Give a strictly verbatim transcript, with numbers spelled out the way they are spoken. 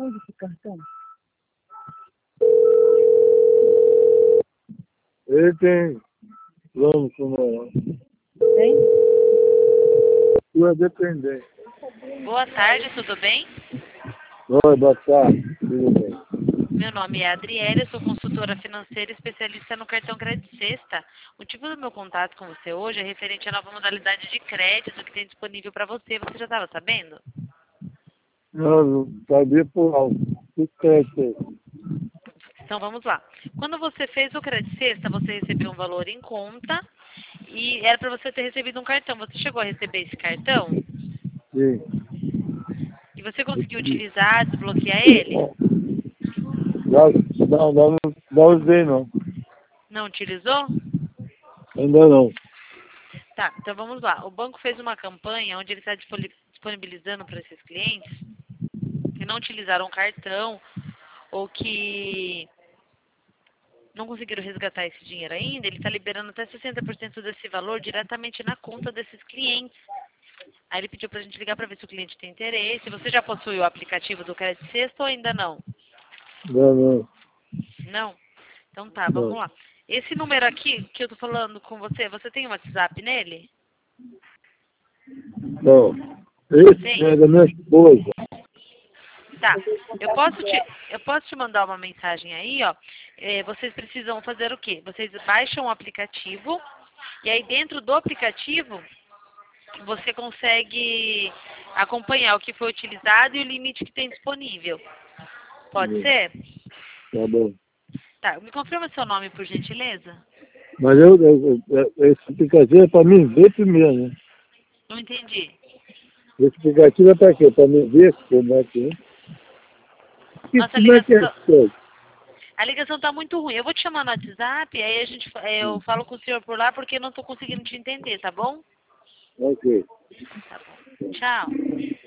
usa esse cartão? Ele tem plano com ela. Tem? Tu é dependente. Boa tarde, tudo bem? Oi, boa tarde. Tudo bem. Meu nome é Adriele, eu sou consultora financeira especialista no cartão Crédito Sexta. O motivo do meu contato com você hoje é referente à nova modalidade de crédito que tem disponível para você. Você já estava sabendo? Não, não sabia por alto. O que é isso? Então vamos lá. Quando você fez o Crédito Sexta, você recebeu um valor em conta e era para você ter recebido um cartão. Você chegou a receber esse cartão? Sim. E você conseguiu utilizar, desbloquear ele? Não, não, não, não usei não. Não utilizou? Ainda não. Tá, então vamos lá. O banco fez uma campanha onde ele está disponibilizando para esses clientes que não utilizaram o cartão ou que não conseguiram resgatar esse dinheiro ainda, ele está liberando até sessenta por cento desse valor diretamente na conta desses clientes. Aí ele pediu para a gente ligar para ver se o cliente tem interesse. Você já possui o aplicativo do Crédito Sexta ou ainda não? Não, não. Não? Então tá, vamos Não. lá. Esse número aqui que eu tô falando com você, você tem um WhatsApp nele? Não. Esse Tem? é da minha esposa. Tá. Eu posso te, eu posso te mandar uma mensagem aí, ó. É, vocês precisam fazer o quê? Vocês baixam o aplicativo e aí dentro do aplicativo você consegue acompanhar o que foi utilizado e o limite que tem disponível. Pode Sim. ser? Tá bom. Tá. Me confirma seu nome, por gentileza? Mas eu, eu, eu, esse aplicativo é para mim ver primeiro, né? Não entendi. Esse aplicativo é para quê? Para mim ver como é que é. Que, Nossa, a como é que é ligação, isso aí? a ligação tá muito ruim. Eu vou te chamar no WhatsApp, aí a gente, fa- eu falo com o senhor por lá porque eu não tô conseguindo te entender, tá bom? Ok. Tá bom. Tchau.